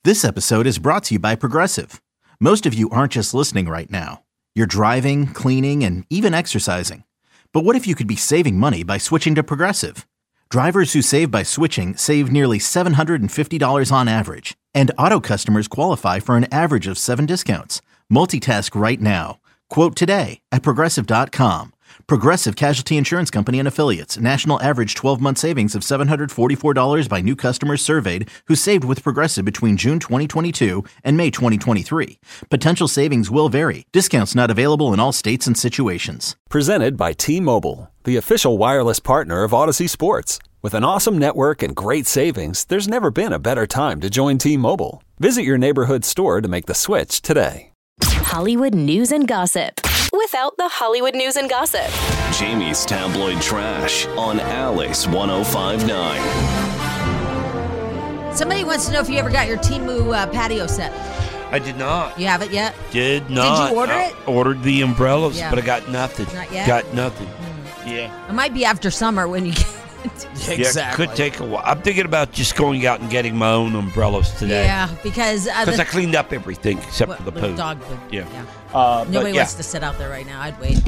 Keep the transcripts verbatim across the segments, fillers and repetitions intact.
This episode is brought to you by Progressive. Most of you aren't just listening right now. You're driving, cleaning, and even exercising. But what if you could be saving money by switching to Progressive? Drivers who save by switching save nearly seven hundred fifty dollars on average. And auto customers qualify for an average of seven discounts. Multitask right now. Quote today at Progressive dot com. Progressive Casualty Insurance Company and Affiliates. National average twelve-month savings of seven hundred forty-four dollars by new customers surveyed who saved with Progressive between June twenty twenty-two and May twenty twenty-three. Potential savings will vary. Discounts not available in all states and situations. Presented by T-Mobile, the official wireless partner of Odyssey Sports. With an awesome network and great savings, there's never been a better time to join T-Mobile. Visit your neighborhood store to make the switch today. Hollywood news and gossip without the Hollywood news and gossip. Jamie's Tabloid Trash on Alice one oh five point nine. Somebody wants to know if you ever got your Temu uh, patio set. I did not. You haven't yet? Did not. Did you order I it? Ordered the umbrellas, Yeah. but I got nothing. Not yet? Got nothing. Mm. Yeah. It might be after summer when you get it. Yeah, it could take a while. I'm thinking about just going out and getting my own umbrellas today. Yeah, because uh, Because the, I cleaned up everything except what, for the the poo. dog food. Yeah. yeah. Uh, Nobody but, yeah. wants to sit out there right now. I'd wait.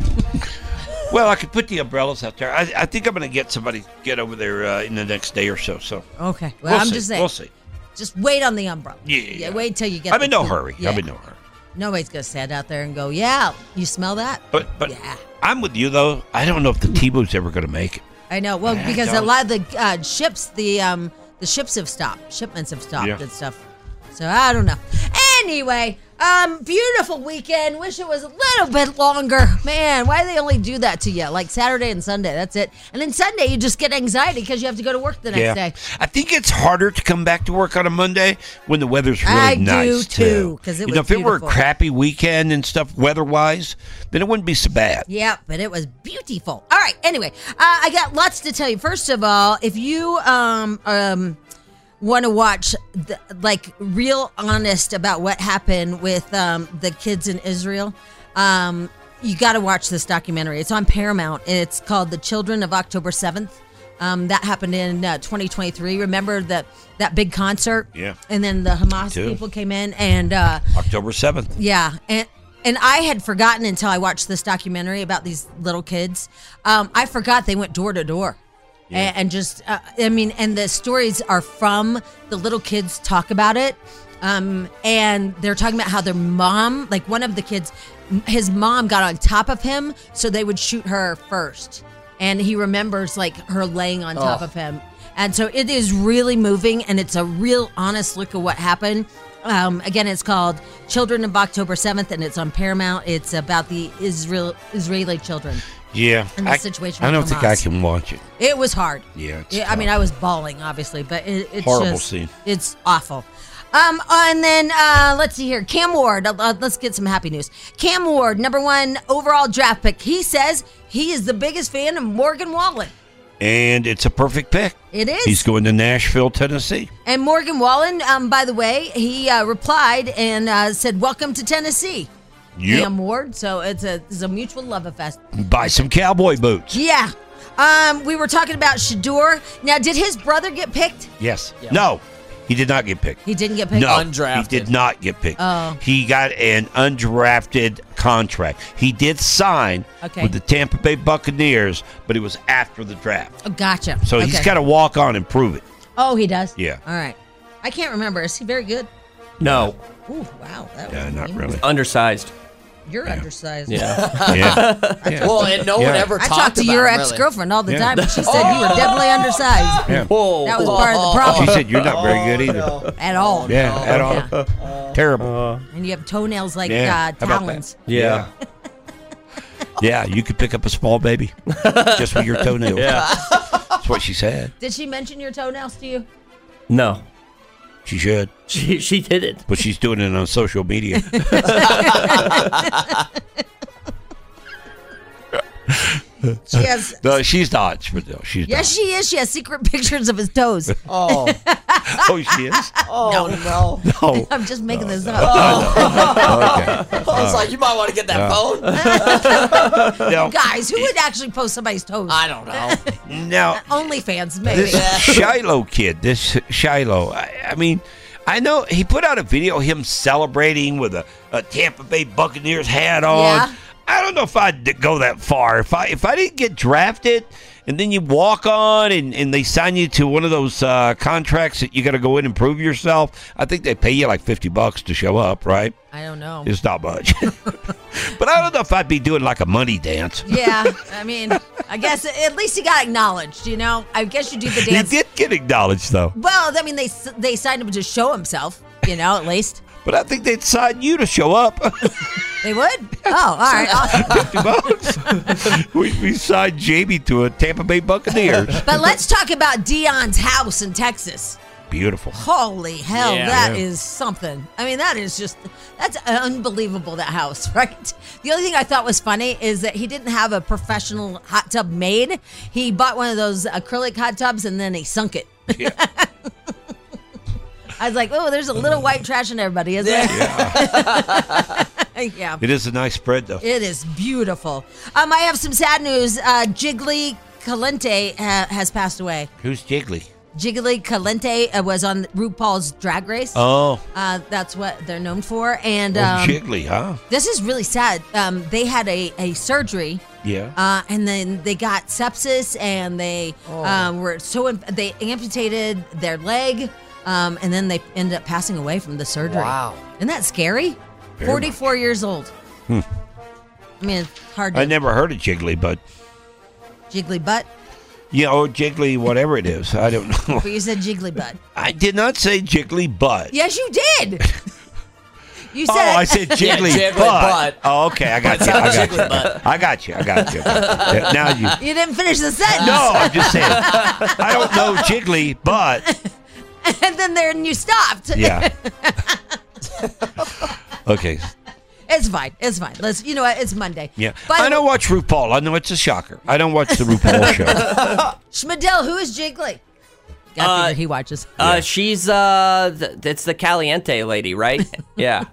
Well, I could put the umbrellas out there. I, I think I'm going to get somebody to get over there uh, in the next day or so. So Okay. Well, we'll I'm see. just saying. We'll see. Just wait on the umbrella. Yeah, yeah. Wait till you get. I'm the in no food. hurry. Yeah. I'm in no hurry. Nobody's gonna stand out there and go, "Yeah, you smell that?" But but Yeah. I'm with you though. I don't know if the T-Boo's ever going to make it. I know. Well, I because a don't- lot of the uh, ships, the um, the ships have stopped. Shipments have stopped Yeah. and stuff. So I don't know. Anyway, um, beautiful weekend. Wish it was a little bit longer. Man, why do they only do that to you? Like Saturday and Sunday, that's it. And then Sunday, you just get anxiety because you have to go to work the next Yeah. day. I think it's harder to come back to work on a Monday when the weather's really I do, nice too, 'cause it you know, was if it were a beautiful. crappy weekend and stuff weather-wise, then it wouldn't be so bad. Yeah, but it was beautiful. All right. Anyway, uh, I got lots to tell you. First of all, if you um um want to watch the, like real honest about what happened with um the kids in Israel, um you got to watch this documentary. It's on Paramount. It's called The Children of October seventh. Um, that happened in uh, twenty twenty-three. Remember that that big concert? Yeah. And then the Hamas Too. people came in and. Uh, October seventh. yeah, and and I had forgotten until I watched this documentary about these little kids. Um, I forgot they went door to door, Yeah. and, and just uh, I mean, and the stories are from the little kids talk about it, um, and they're talking about how their mom, like one of the kids, his mom got on top of him so they would shoot her first, and he remembers like her laying on top Oh. of him, and so it is really moving, and it's a real honest look at what happened. Um, again, it's called Children of October seventh, and it's on Paramount. It's about the Israel Israeli children. Yeah. And the I, situation I with don't think I Hamas. can watch it. It was hard. Yeah, it's Yeah, I mean, tough. I was bawling, obviously, but it, it's Horrible just, scene. It's awful. Um, and then uh, let's see here, Cam Ward. Uh, let's get some happy news. Cam Ward, number one overall draft pick. He says he is the biggest fan of Morgan Wallen. And it's a perfect pick. It is. He's going to Nashville, Tennessee. And Morgan Wallen, um, by the way, he uh, replied and uh, said, "Welcome to Tennessee." Yep. Cam Ward. So it's a it's a mutual love affair. Buy some cowboy boots. Yeah. Um, we were talking about Shador. Now, did his brother get picked? Yes. No, he did not get picked. He didn't get picked. No, Undrafted. he did not get picked. Oh. He got an undrafted contract. He did sign Okay. with the Tampa Bay Buccaneers, but it was after the draft. Oh, gotcha. So he's Okay. got to walk on and prove it. Oh, he does. Yeah. All right. I can't remember. Is he very good? No, Ooh, wow. That Yeah, was not mean. really. undersized. You're undersized. Yeah. Yeah. Yeah. Well, and no one Yeah. ever I talked talked to about your him, ex really. girlfriend all the Yeah. time, and she said you were definitely undersized. Yeah. Whoa. That was part of the problem. She said you're not very good either. At all. Yeah, at all. Terrible. And you have toenails like Yeah. uh, How about that? talons. Yeah. Yeah, you could pick up a small baby just with your toenails. Yeah. That's what she said. Did she mention your toenails to you? No. She should, She she did it. but she's doing it on social media. She has. No, she's not. No, she's Yes, she is. She has secret pictures of his toes. Oh. not. Oh, she is? Oh no. No. I'm just making this up. Okay. I was like, you might want to get that phone. Now, Guys, who would actually post somebody's toes? I don't know. now OnlyFans, maybe. this Shiloh kid, this Shiloh, I, I mean, I know he put out a video of him celebrating with a, a Tampa Bay Buccaneers hat on. Yeah. I don't know if I'd go that far. If I if I didn't get drafted and then you walk on and, and they sign you to one of those uh, contracts that you got to go in and prove yourself, I think they pay you like fifty bucks to show up, right? I don't know. It's not much. But I don't know if I'd be doing like a money dance. Yeah, I mean, I guess at least he got acknowledged, you know? I guess you do the dance. He did get acknowledged, though. Well, I mean, they they signed him to show himself, you know, at least. But I think they'd sign you to show up. They would? Oh, all right. Awesome. fifty bucks. we, we signed Jamie to a Tampa Bay Buccaneers. But let's talk about Dion's house in Texas. Beautiful. Holy hell, Yeah. that Yeah. is something. I mean, that is just, that's unbelievable, that house, right? The only thing I thought was funny is that he didn't have a professional hot tub made. He bought one of those acrylic hot tubs and then he sunk it. Yeah. I was like, oh, there's a little white trash in everybody, isn't there? Yeah. Yeah. It is a nice spread, though. It is beautiful. Um, I have some sad news. Uh, Jiggly Calente ha- has passed away. Who's Jiggly? Jiggly Calente uh, was on RuPaul's Drag Race. Oh. Uh, that's what they're known for. And oh, um, Jiggly, huh? this is really sad. Um, they had a, a surgery. Yeah. Uh, and then they got sepsis, and they um, were so imp- they amputated their leg, um, and then they ended up passing away from the surgery. Wow. Isn't that scary? Very Forty-four years old. Hmm. I mean, it's hard to I never heard of Jiggly, but, jiggly butt. you know, Jiggly, whatever it is. I don't know. But you said jiggly butt. I did not say Jiggly butt. Yes, you did. You Oh, said I said Jiggly, Yeah, Jiggly butt. butt. Oh, okay. I got It's you. not I got Jiggly you. butt. I got you. I got you. Yeah, now you. you didn't finish the sentence. No, I'm just saying. I don't know Jiggly, but And then there you stopped. yeah. Okay. It's fine. It's fine. Let's. You know what? It's Monday. Yeah. By I the don't watch RuPaul. I know it's a shocker. I don't watch the RuPaul show. Schmidl, who is Jiggly? God, Uh, figured he watches. Uh, she's uh, th- it's the Caliente lady, right? Yeah.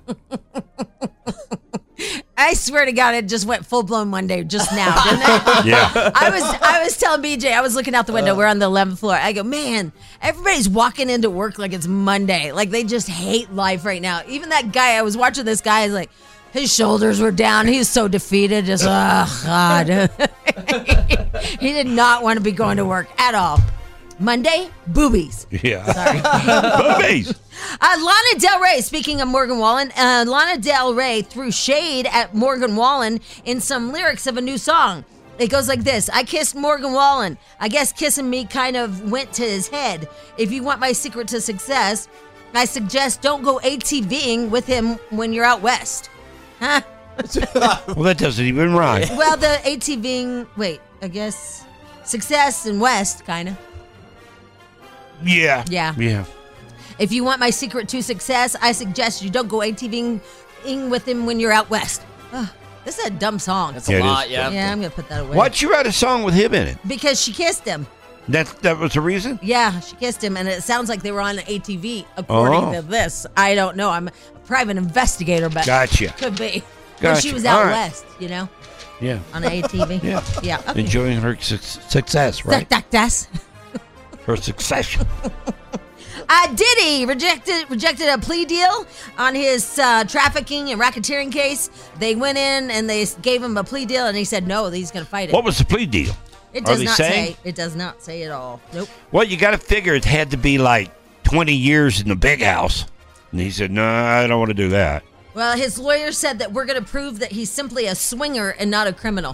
I swear to God, it just went full blown Monday just now, didn't it? Yeah. I was I was telling B J, I was looking out the window. We're on the eleventh floor. I go, man, everybody's walking into work like it's Monday. Like they just hate life right now. Even that guy, I was watching this guy, is like, his shoulders were down. He's so defeated. Just, oh, God. He did not want to be going to work at all. Monday, boobies. Yeah. Sorry. Boobies. Uh, Lana Del Rey, speaking of Morgan Wallen, uh, Lana Del Rey threw shade at Morgan Wallen in some lyrics of a new song. It goes like this. I kissed Morgan Wallen. I guess kissing me kind of went to his head. If you want my secret to success, I suggest don't go ATVing with him when you're out west. Huh? Well, that doesn't even rhyme. Well, the ATVing, wait, I guess success and west, kind of. Yeah. Yeah. Yeah. If you want my secret to success, I suggest you don't go ATVing with him when you're out west. Ugh, this is a dumb song. That's Yeah, it a lot, is. yeah. Yeah, I'm going to put that away. Why'd you write a song with him in it? Because she kissed him. That that was the reason? Yeah, she kissed him, and it sounds like they were on an A T V, according Oh. to this. I don't know. I'm a private investigator, but Gotcha. could be. When she Gotcha. was out All right. west, you know, Yeah. on an A T V. Yeah. Yeah. Okay. Enjoying her su- success, right? Duck, duck, das. Her succession. Uh, Diddy rejected rejected a plea deal on his uh, trafficking and racketeering case. They went in and they gave him a plea deal, and he said no, he's going to fight it. What was the plea deal? It Are does they not saying? say. It does not say at all. Nope. Well, you got to figure it had to be like twenty years in the big house. And he said, no, I don't want to do that. Well, his lawyer said that we're going to prove that he's simply a swinger and not a criminal.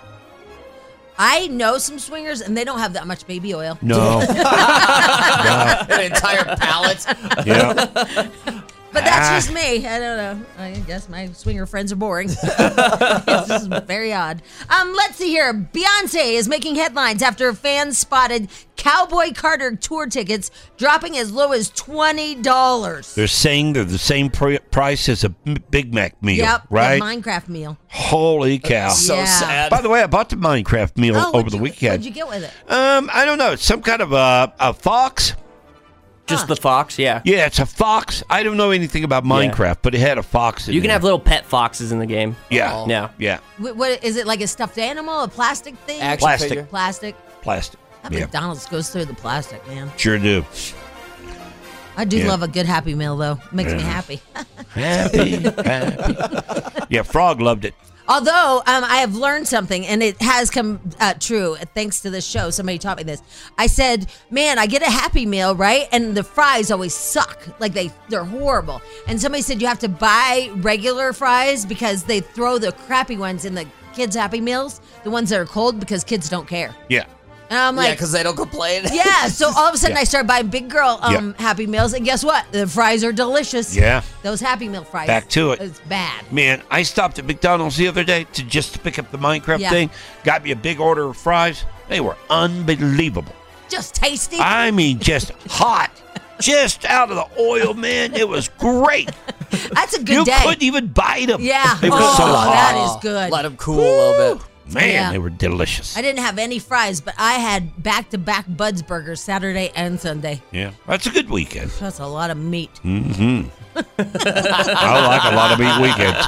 I know some swingers, and they don't have that much baby oil. No. An entire pallet. Yeah. But that's Ah. just me. I don't know. I guess my swinger friends are boring. It's just very odd. Um, let's see here. Beyonce is making headlines after fans spotted Cowboy Carter tour tickets dropping as low as twenty dollars. They're saying they're the same pr- price as a M- Big Mac meal, Yep, right? the Minecraft meal. Holy cow. So Yeah. sad. By the way, I bought the Minecraft meal Oh, over what'd the you- weekend. What'd you get with it? Um, I don't know. It's some kind of a, a fox. Just the fox, yeah. Yeah, it's a fox. I don't know anything about Minecraft, but it had a fox in You can there. have little pet foxes in the game. Yeah. Yeah. Yeah. What, what is it, like a stuffed animal, a plastic thing? Action Plastic. Plastic. Plastic. That Yeah. McDonald's goes through the plastic, man. Sure do. I I do Yeah. love a good Happy Meal, though. Makes me happy. Happy, happy. Yeah, Frog loved it. Although um, I have learned something, and it has come uh, true thanks to this show. Somebody taught me this. I said, man, I get a Happy Meal, right? And the fries always suck. Like, they, they're horrible. And somebody said you have to buy regular fries because they throw the crappy ones in the kids' Happy Meals, the ones that are cold, because kids don't care. Yeah. And I'm Yeah, like, because they don't complain. yeah. So all of a sudden, Yeah. I started buying big girl um, Happy Meals, and guess what? The fries are delicious. Yeah. Those Happy Meal fries. Back to it. It's bad. Man, I stopped at McDonald's the other day to just to pick up the Minecraft Yeah. thing. Got me a big order of fries. They were unbelievable. Just tasty. I mean, just hot. Just out of the oil, man. It was great. That's a good You day. couldn't even bite them. Yeah. They were oh, so hot. that is good. Let them cool a little bit. Man, Yeah. they were delicious. I didn't have any fries, but I had back-to-back Bud's burgers Saturday and Sunday. Yeah, that's a good weekend. That's a lot of meat. Mm-hmm. I like a lot of meat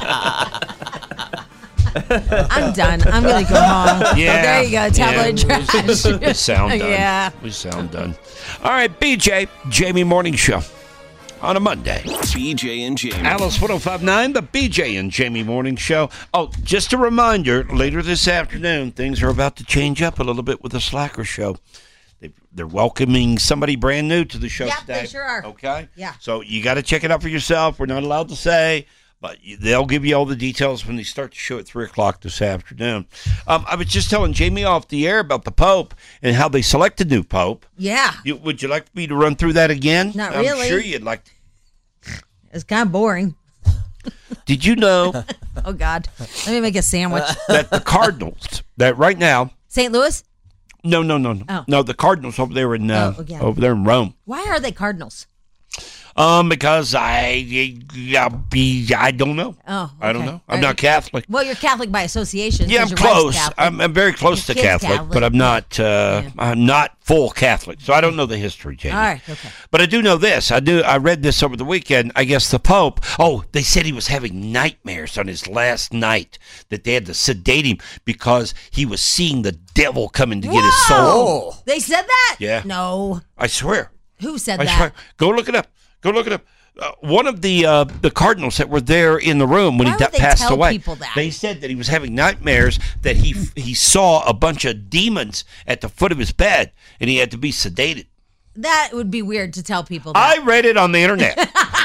weekends. I'm done. I'm going to go home. Yeah. There you go, tabloid yeah, trash. We, we sound done. Yeah. We sound done. All right, B J, Jamie Morning Show on a Monday. B J and Jamie. Alice one oh five point nine, the B J and Jamie Morning Show. Oh, just a reminder, later this afternoon, things are about to change up a little bit with the Slacker Show. They, they're welcoming somebody brand new to the show Yep, today. they sure are. Okay? Yeah. So you got to check it out for yourself. We're not allowed to say, but you, they'll give you all the details when they start the show at three o'clock this afternoon. Um, I was just telling Jamie off the air about the Pope and how they selected new Pope. Yeah. You, would you like me to run through that again? Not I'm really. sure you'd like to. It's kind of boring. Did you know Oh, God. Let me make a sandwich. that the Cardinals, that right now, Saint Louis? no, no, no, no, Oh. no, the Cardinals over there in uh, Oh, yeah. over there in Rome. Why are they Cardinals? Um, because I, I, be, I don't know. Oh, I don't okay. know. I'm Are not you- Catholic. Well, you're Catholic by association. Yeah, I'm 'cause your wife's close. Catholic. I'm, I'm very close to Your kid's Catholic, Catholic. but I'm not. Uh, Yeah. I'm not full Catholic, so I don't know the history, Jamie. All right, okay. But I do know this. I do. I read this over the weekend. I guess the Pope. Oh, they said he was having nightmares on his last night. That they had to sedate him because he was seeing the devil coming to get his soul. Oh. They said that? Yeah. No. I swear. Who said I that? swear. Go look it up. Go look it up. Uh, one of the uh, the Cardinals that were there in the room when Why he would got they passed tell away, people that? they said that he was having nightmares, that he he saw a bunch of demons at the foot of his bed, and he had to be sedated. That would be weird to tell people that. I read it on the internet.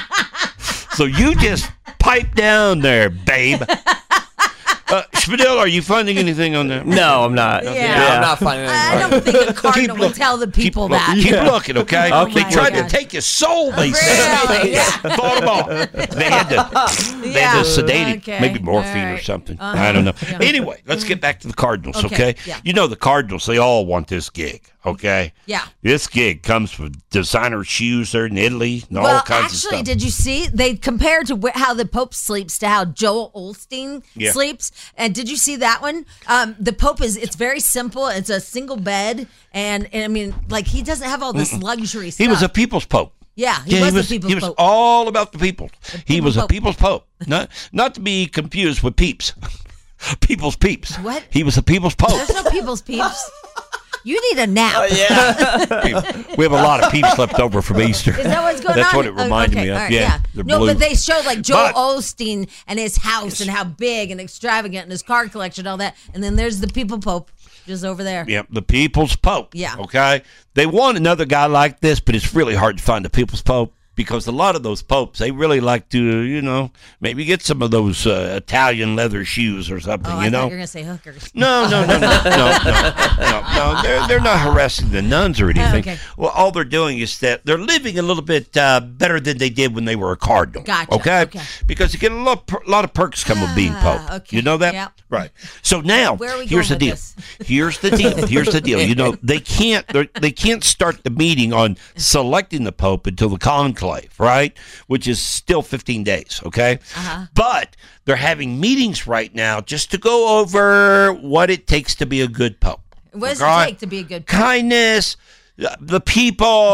So you just pipe down there, babe. Uh, Spadil, are you finding anything on there? No, I'm not. Yeah. Yeah, I'm not finding I anything. don't think a cardinal Keep would look- tell the people keep look- that. Keep looking, okay? Oh they my tried God. to take his soul, they said. Really? Yeah. Thought them all. They had to, they had Yeah. to sedate him. Okay. Maybe morphine All or right. something. Uh-huh. I don't know. Yeah. Anyway, let's get back to the Cardinals, okay? Okay, yeah. You know the Cardinals, they all want this gig, okay? Yeah. This gig comes with designer shoes. They're in Italy and all Well, kinds actually, of stuff. did you see they compared to wh- how the Pope sleeps to how Joel Osteen Yeah. sleeps? And did you see that one? Um, the Pope is it's very simple. It's a single bed, and, and I mean, like he doesn't have all this luxury stuff. He was a people's pope. yeah, he Yeah, was, he was, the people's he was Pope. all about the people. He people's was a pope. people's pope. Not not to be confused with peeps. People's peeps. What? He was a people's pope. There's no people's peeps. You need a nap. Oh, yeah. We have a lot of peeps left over from Easter. Is that what's going That's on? what it reminded Oh, okay. me of. All right, yeah. they're No, blue. but they showed like Joel But- Osteen and his house and how big and extravagant and his car collection, all that. And then there's the people Pope just over there. Yeah, the people's pope. Yeah. Okay. They want another guy like this, but it's really hard to find a people's pope because a lot of those popes, they really like to, you know, maybe get some of those uh, Italian leather shoes or something. Oh, you I know. thought you were gonna say hookers. No, no, no, no, no, no, no, no. They're they're not harassing the nuns or anything. okay. Well, all they're doing is that they're living a little bit uh, better than they did when they were a cardinal. Gotcha, Okay, okay. because you get a lot, per- lot of perks come with being pope. Ah, okay, You know that, yep. right? So now, Where are we here's the going deal. with this? Here's the deal. Here's the deal. You know, they can't they're- they can't start the meeting on selecting the pope until the conclave, right? Which is still fifteen days. Okay, Uh-huh. but they're having meetings right now just to go over what it takes to be a good pope. What does Okay? it take to be a good Pope? Kindness, uh, the people,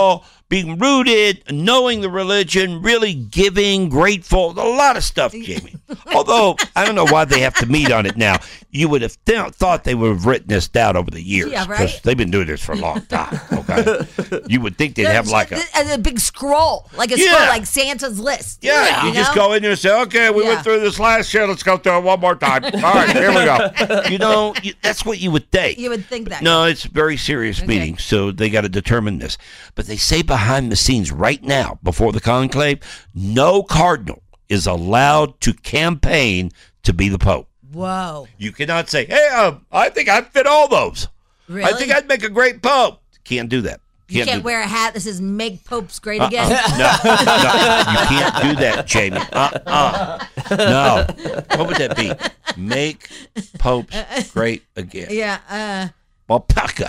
being rooted, knowing the religion, really giving, grateful, a lot of stuff, Jamie. Although, I don't know why they have to meet on it now. You would have th- thought they would have written this down over the years. Yeah, right? Because they've been doing this for a long time, okay? You would think they'd have like a... As a big scroll, like a Yeah. scroll, like Santa's list. Yeah, you, know? just go in there and say, okay, we Yeah. went through this last year. Let's go through it one more time. All right, here we go. You know, you, that's what you would think. You would think that. No, it's a very serious Okay. meeting, so they got to determine this. But they say behind the scenes right now, before the conclave, no cardinal is allowed to campaign to be the pope. Whoa. You cannot say, hey, um, I think I'd fit all those. Really? I think I'd make a great pope. Can't do that. You Can't can't do wear a hat that says "Make Popes Great Uh-uh. Again." No, no, you can't do that, Jamie. Uh-uh. No. What would that be? Make popes great again. Yeah. Uh, Alpaca.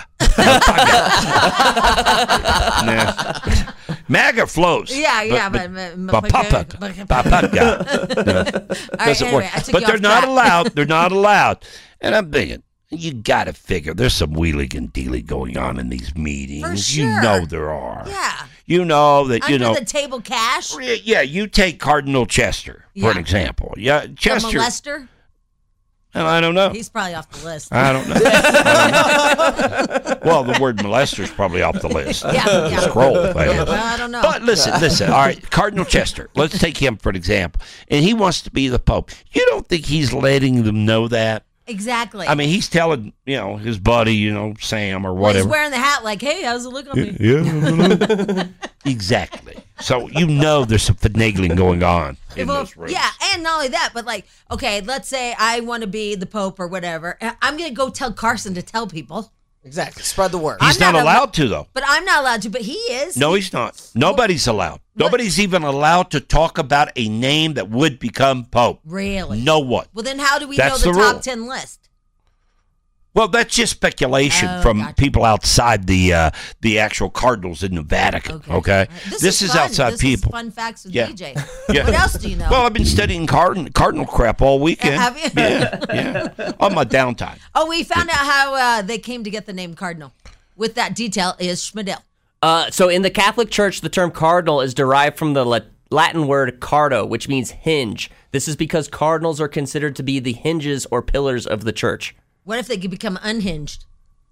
Nah. MAGA flows. Yeah, yeah, but- but- Papaca. but- Papaca. No. Doesn't anyway, work. I took But you they're off not track. allowed. They're not allowed. And I'm thinking, you got to figure there's some wheeling and dealing going on in these meetings. For You sure. know there are. yeah. You know that, you Under know. the table cash. Yeah, you take Cardinal Chester, for an Yeah. example. Yeah, The Chester. molester. And I don't know. He's probably off the list. I don't know. I don't know. Well, the word molester is probably off the list. Yeah, yeah. Scroll. Yeah, well, I don't know. But listen, listen. All right, Cardinal Chester. Let's take him for an example. And he wants to be the Pope. You don't think he's letting them know that? Exactly. I mean, he's telling, you know, his buddy, you know, Sam or Well, he's whatever. wearing the hat like, hey, how's it look on me? Yeah. Exactly. So you know there's some finagling going on in Well, this room. yeah, and not only that, but like, okay, let's say I want to be the Pope or whatever. and I'm going to go tell Carson to tell people. Exactly. Spread the word. He's I'm not, not a- allowed to, though. But I'm not allowed to, but he is. No, he's not. Nobody's allowed. Nobody's even allowed to talk about a name that would become Pope. Really? No one. Well, then how do we That's know the, the top rule. ten list? Well, that's just speculation Oh, from gotcha. people outside the uh, the actual cardinals in the Vatican. Okay, All right. This, is, fun. outside this people. Is fun facts with Yeah. D J. Yeah. What else do you know? Well, I've been studying cardinal cardinal crap all weekend. Have you? Yeah, yeah. On my downtime. Oh, we found out how uh, they came to get the name Cardinal. With that detail is Schmidl. Uh, so in the Catholic Church, the term cardinal is derived from the La- Latin word cardo, which means hinge. This is because cardinals are considered to be the hinges or pillars of the church. What if they could become unhinged?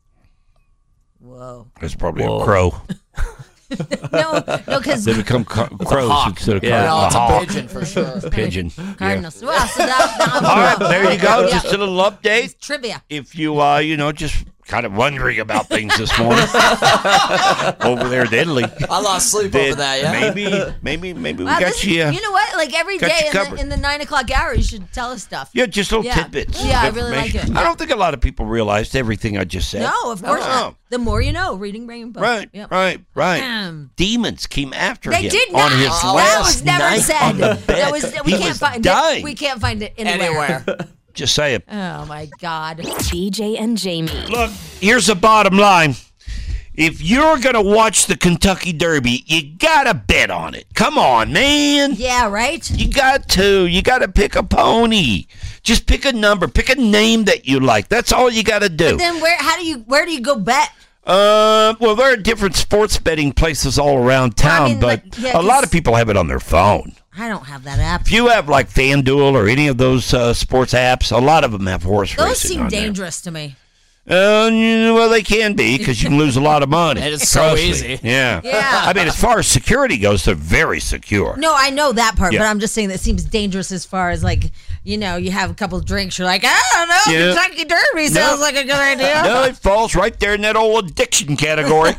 Whoa. It's probably Whoa. a crow. No, no, because They become co- crows hawk. instead of Yeah. No, cardinals. it's A a hawk. pigeon for sure. Pigeon. Yeah. Cardinals. Well, so that, that All right, there you go. Yeah. Just a little update. Trivia. If you, uh, you know, just kind of wondering about things this morning over there at Italy. I lost sleep Did- over that, yeah. Maybe, maybe, maybe we Wow, got this- you. Uh, you know what? Like every got day you in the, covered. in the nine o'clock hour, you should tell us stuff. Yeah, just little Yeah. tidbits. Yeah, I of really like information. it. I don't think a lot of people realized everything I just said. No, of course No. not. The more you know, reading Rainbow. Right, Yep. right, right. Um, Demons came after They him did on not. his that last was never night said. on the bed. That was we he can't was find dying. it. We can't find it anywhere. Anywhere. Just saying. Oh my God. B J and Jamie. Look, here's the bottom line. If you're going to watch the Kentucky Derby, you got to bet on it. Come on, man. Yeah, right. You got to. You got to pick a pony. Just pick a number. Pick a name that you like. That's all you got to do. Then where? How do you? Where do you go bet? Uh, well, there are different sports betting places all around Well, I town, mean, but but- yeah, a lot 'cause- of people have it on their phone. I don't have that app. If you have like FanDuel or any of those uh, sports apps, a lot of them have horse Those racing seem on there. dangerous to me. Uh, well, they can be because you can lose a lot of money. It is so Trust me. easy. Yeah. Yeah. I mean, as far as security goes, they're very secure. No, I know that part, Yeah. but I'm just saying that seems dangerous as far as like, you know, you have a couple of drinks, you're like, I don't know, Yeah. Kentucky Derby sounds like a good idea. No, it falls right there in that old addiction category.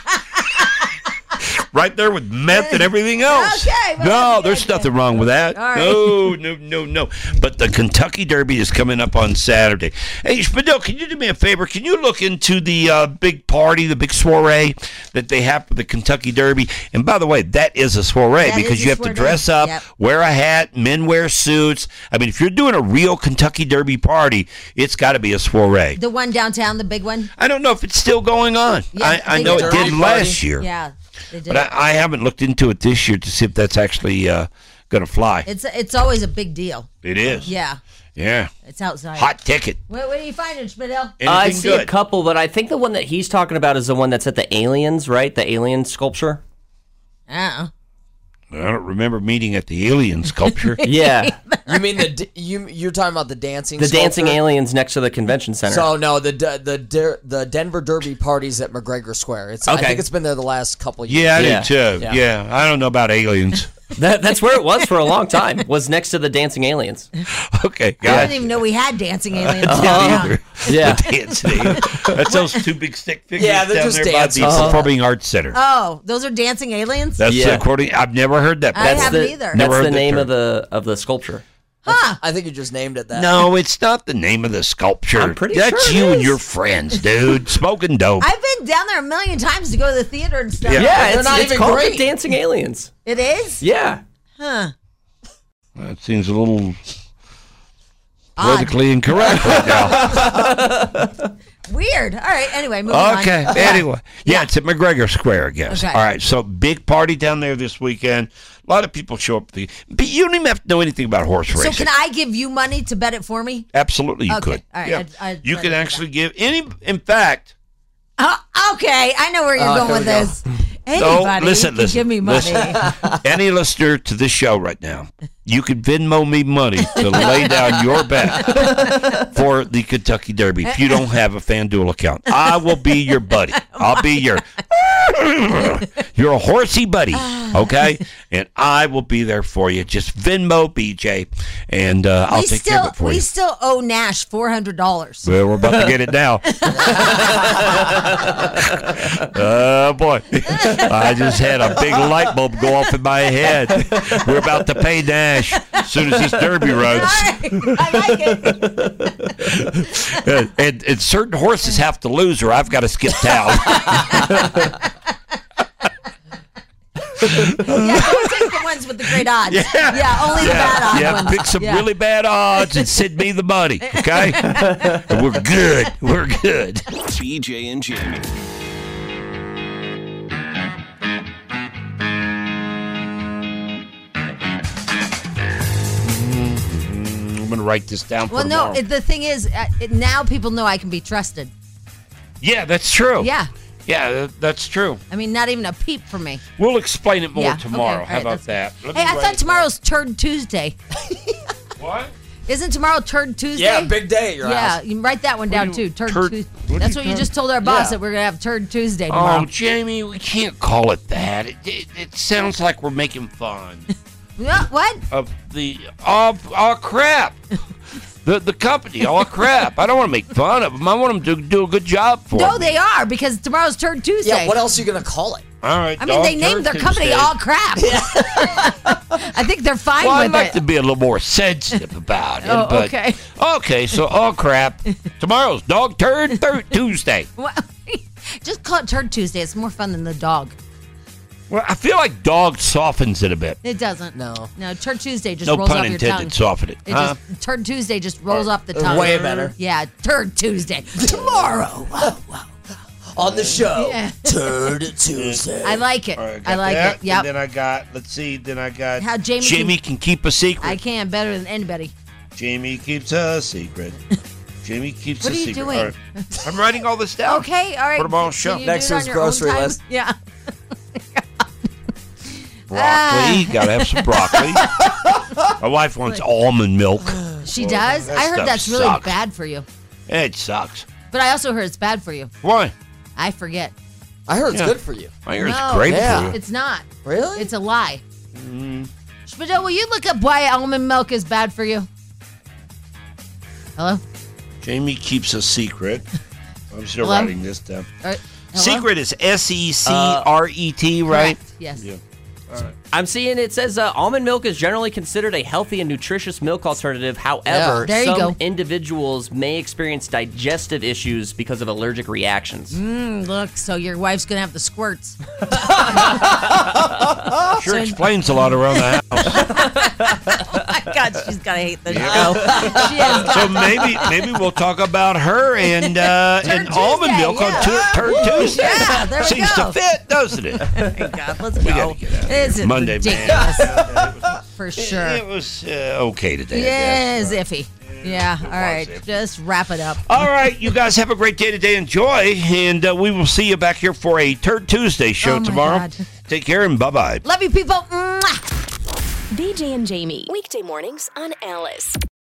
Right there with meth and everything else. Okay, well, no, okay, there's okay. nothing wrong with that. All right. No, no, no, no. But the Kentucky Derby is coming up on Saturday. Hey, Spadil, can you do me a favor? Can you look into the uh, big party, the big soiree that they have for the Kentucky Derby? And by the way, that is a soiree That because is you a have to soiree. dress up, Yep. wear a hat, men wear suits. I mean, if you're doing a real Kentucky Derby party, it's got to be a soiree. The one downtown, the big one. I don't know if it's still going on. Yeah, I, I they know did. it did Derby last party. year. Yeah, they did. But I, I haven't looked into it this year to see if that's actually uh, going to fly. it's it's always a big deal. It is. Yeah, Yeah. it's outside. Hot ticket. What, what are you finding, Spadil? Anything I see good? a couple, but I think the one that he's talking about is the one that's at the Aliens, right? The Alien sculpture. Oh. I don't remember meeting at the alien sculpture. Yeah. You mean the d- you you're talking about the dancing The dancing sculpture? aliens next to the convention center. So no, the the the Der- the Denver Derby parties at McGregor Square. It's I Okay. think it's been there the last couple of years. Yeah, I Yeah. do too. Yeah. Yeah. I don't know about aliens. that, that's where it was for a long time, was next to the dancing aliens. Okay, I guys. didn't even know we had dancing aliens. Yeah, down. either. Yeah. The dancing aliens. That's those two big stick figures Yeah, they're down just there by dancing. the Uh-huh. Performing Arts Center. Oh, those are dancing aliens? That's Yeah. according. I've never heard that. I before. That's haven't the, either. That's Never the heard that name term. of the of the sculpture. Huh. I think you just named it that. No, it's not the name of the sculpture. I'm pretty That's sure it you and is. your friends, dude. Smoking dope. I've been down there a million times to go to the theater and stuff. Yeah. Yeah, they're it's, not it's even called great. the dancing aliens. It is? Yeah. Huh. That seems a little Odd. politically incorrect right now. Weird. All right. Anyway, moving on. Okay. Anyway, yeah, it's at McGregor Square, I guess. Okay. All right. So big party down there this weekend. A lot of people show up. The, but you don't even have to know anything about horse So racing. can I give you money to bet it for me? Absolutely, you Okay. could. All right. Yeah. I'd- I'd you let can it actually give any. In fact, Uh, okay. I know where you're Uh, going here with we go. this. no. Anybody Listen, can listen. give me money. listen. Any listener to this show right now, you could Venmo me money to lay down your bet for the Kentucky Derby. If you don't have a FanDuel account, I will be your buddy. I'll be your. You're a horsey buddy, okay? And I will be there for you. Just Venmo B J, and uh, I'll we take still care of it for we you. still owe Nash four hundred dollars. Well, we're about to get it now. Oh, boy. I just had a big light bulb go off in my head. We're about to pay Nash as soon as this Derby runs. I like it. And, and, and certain horses have to lose or I've got to skip town. Yeah, don't take the ones with the great odds. Yeah, only the bad odds yeah, ones. pick some Yeah. really bad odds and send me the money, okay? And we're good. We're good. B J and Jamie. I'm going to write this down for Well, no, tomorrow. it, the thing is, uh, it, now people know I can be trusted. Yeah, that's true. Yeah. Yeah, that, that's true. I mean, not even a peep from me. We'll explain it more Yeah, tomorrow. okay, How all right, about that? that's- Let me Hey, I write thought it tomorrow's Turd Tuesday. down. What? Isn't tomorrow Turd Tuesday? Yeah, big day at your Yeah, house. you write that one down do you- too. Turd, Turd- Tuesday. what do That's you what you call- just told our boss Yeah. that we're gonna have Turd Tuesday tomorrow. Oh, Jamie, we can't call it that. It, it, it sounds like we're making fun Yeah, what? of the oh, oh crap. The the company, oh crap. I don't want to make fun of them. I want them to do a good job for No, me. they are because tomorrow's Turd Tuesday. Yeah, what else are you gonna call it? All right. I mean, they named their company All Crap. I think they're fine Well, I'd with like it. to be a little more sensitive about it. Oh, but, okay. Okay, so oh crap. Tomorrow's Dog Turd Third Tuesday. Well, just call it Turd Tuesday. It's more fun than the dog. Well, I feel like dog softens it a bit. It doesn't. No. No, Turd Tuesday just No rolls pun off your intended. tongue. Soften it. It huh? just Turd Tuesday just rolls off the tongue. Way better. Yeah, Turd Tuesday tomorrow. On the show, Yeah. Turd Tuesday. I like it. All right, I got like that. it. Yep. And then I got, let's see, then I got How Jamie can- Jamie can keep a secret. I can better than anybody. Jamie keeps a secret. Jamie keeps What a are you secret. doing? All right. I'm writing all this down. Okay, all right. For tomorrow's Can show. you Next do it to on his your own grocery time? list. Yeah. Broccoli. Gotta have some broccoli. My wife wants almond milk. She does? that I heard stuff that's really sucks. bad for you. It sucks. But I also heard it's bad for you. Why? I forget. I heard it's Yeah. good for you. I hear No, it's great yeah. for you. It's not. Really? It's a lie. Mm. Spadil, will you look up why almond milk is bad for you? Hello? Jamie keeps a secret. I'm still Hello? writing this down. All right. Hello? Secret is S E C R E T, right? Correct. Yes. Yeah. I'm seeing it says uh, almond milk is generally considered a healthy and nutritious milk alternative. However, Yeah. There you some go. individuals may experience digestive issues because of allergic reactions. Mm, look, so your wife's going to have the squirts. Sure explains a lot around the house. Oh my God, she's got to hate the show. She has So got maybe maybe we'll talk about her and uh, and Tuesday, almond milk yeah. on Tu- Turd Tuesday. Yeah, there we Seems go. to fit, doesn't it? Oh my God, let's We go. gotta get out of This is Monday, ridiculous. man. For sure. It was uh, okay today. I Yeah, guess. it's iffy. Yeah, all right. Just wrap it up. All right, you guys have a great day today. Enjoy, and uh, we will see you back here for a Turd Tuesday show Oh, my tomorrow. God. Take care and bye-bye. Love you, people. Mwah. B J and Jamie. Weekday mornings on Alice.